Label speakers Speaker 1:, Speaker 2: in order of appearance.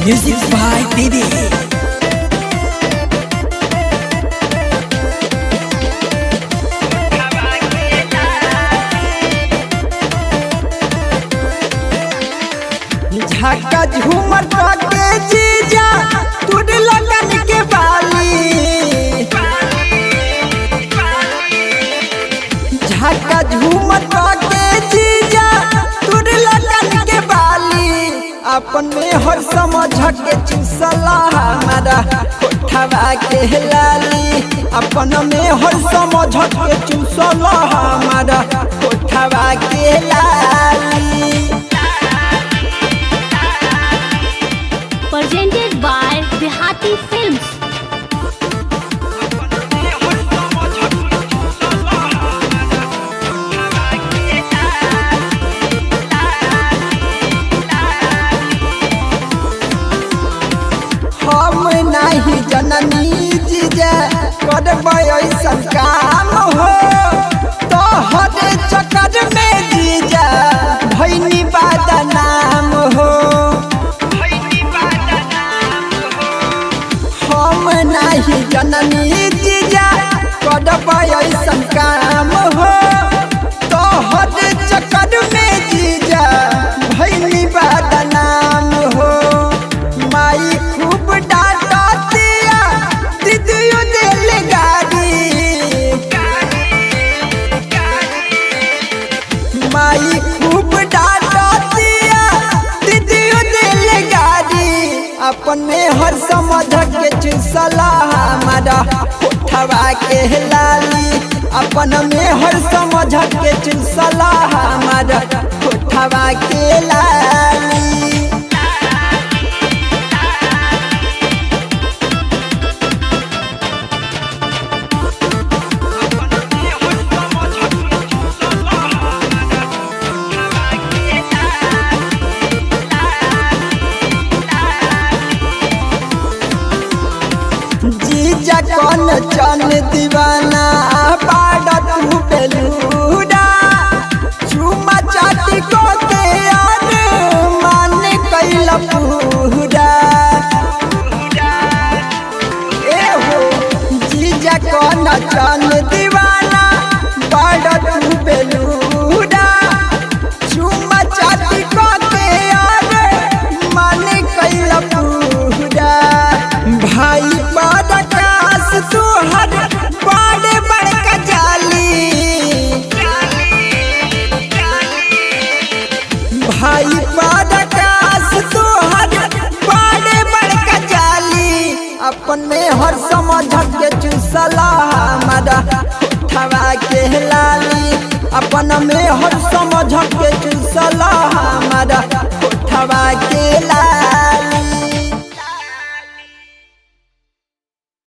Speaker 1: Music by Didi.
Speaker 2: झाका झूमर के जीजा तुड़ लगन के बाली झाका झूमर के जीजा तुड़ लगन के बाली अपन में हर समझ के चुसला हमारा कोठवा के लाली अपन में हर समझ के चुसला हमारा कोठवा के लाली।
Speaker 3: Presented by Dehati Films.
Speaker 2: हम नहीं जननी जीजा करबै ऐसन काम हो तो हर चक्कर में जीजा भैनी बदनाम हो। हम नहीं जननी जीजा करबै ऐसन काम हो तो हर चक्कर में जीजा भैनी बदनाम हो। माई खूब डांटा दिया दीदियों दिल गाड़ी माई खूब डांटा दिया दीदियों दिल गाड़ी अपने हर समझ के चुसला हमारा कोठवा के लाली अपन में हर समझ के चुसला हमारा कोठवा के लाली। जीजा कौन चन दीवाना बाड़ा तू बेलूरा चुमा चाटी को के यार मान कैला पूरा ए हो जीजा कौन चन दीवाना बाड़ा तू बेलूरा चुमा चाटी को के यार मान कैला पूरा। भाई बड़कास तुहर बड़े बड़का जाली भाई बड़कास तुहर बड़े बड़का जाली अपन में हर समझ के चुसला हमारा कोठवा के लाली अपन में हर समझ के चुसला